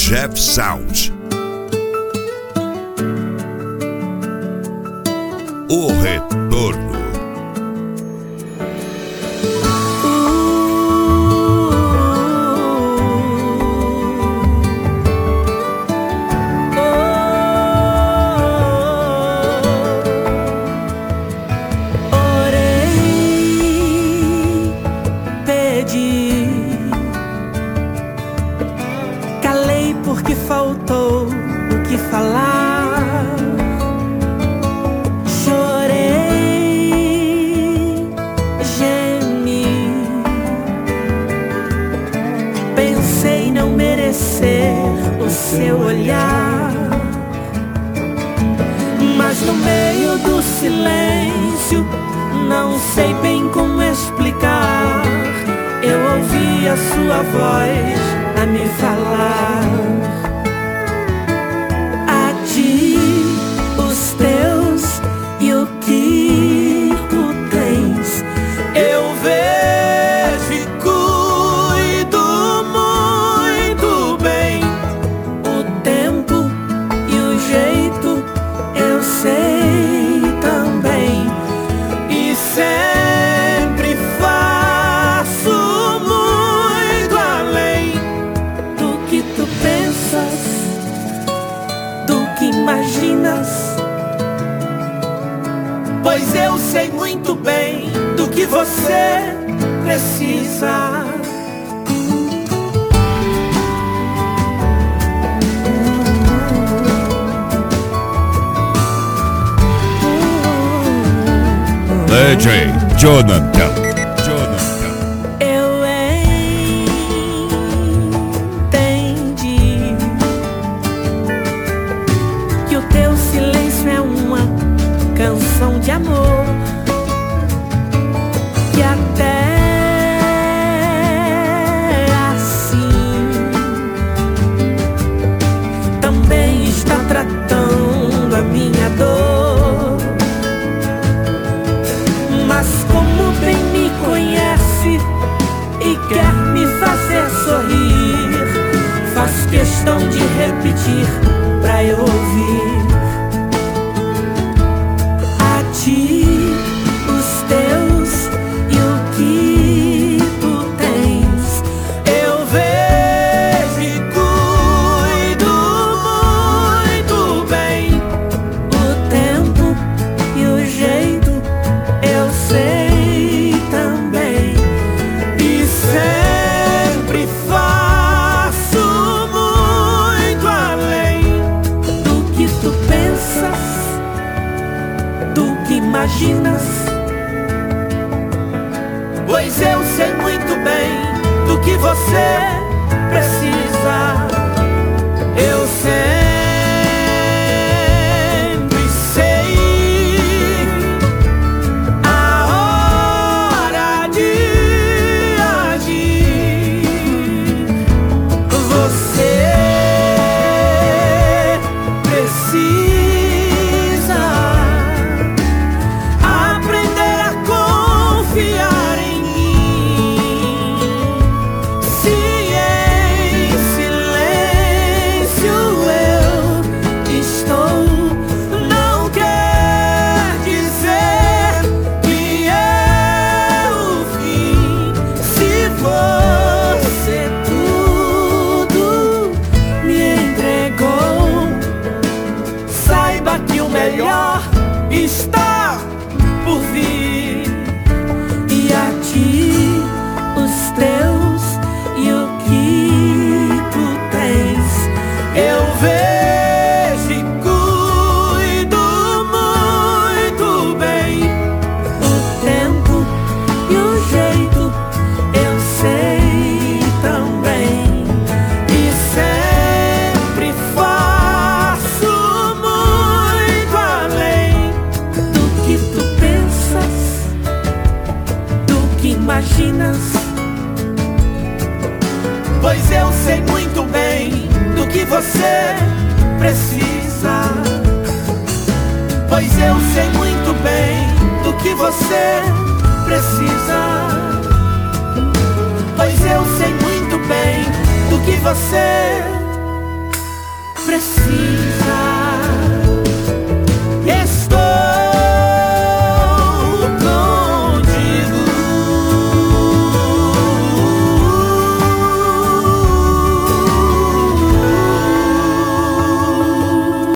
Jeff Sound. O retorno. Calei porque faltou o que falar. Chorei, gemi. Pensei não merecer o seu olhar, mas no meio do silêncio, não sei bem como explicar, eu ouvi a sua voz a me falar. A ti, os teus e o que tu tens, eu vejo e cuido muito bem. O tempo e o jeito eu sei também, e sempre faço muito além do que tu pensas, do que imaginas, pois eu sei muito bem do que você precisa. DJ Jonathan. Eu entendi que o teu silêncio é uma canção de amor, que até assim também está tratando a minha dor. Mas como bem me conhece e quer me fazer sorrir, faz questão de repetir pra eu ouvir. A ti, os teus e o que tu tens, eu vejo e cuido muito bem. O tempo e o jeito eu sei também, e sempre faço muito além do que tu pensas, do que imaginas, pois eu sei muito bem do que você precisa. Eu sempre sei a hora de agir. Você precisa aprender a confiar em mim. Se em silêncio eu estou, não quer dizer que é o fim. Se você tudo me entregou, saiba que o melhor está por vir. E a ti, os teus e o que tu tens, eu vejo e cuido muito bem. O tempo e o jeito eu sei também, e sempre faço muito além do que tu pensas, do que imaginas, pois eu sei muito bem do que você precisa. Pois eu sei muito bem do que você precisa. Pois eu sei muito bem do que você esqueci.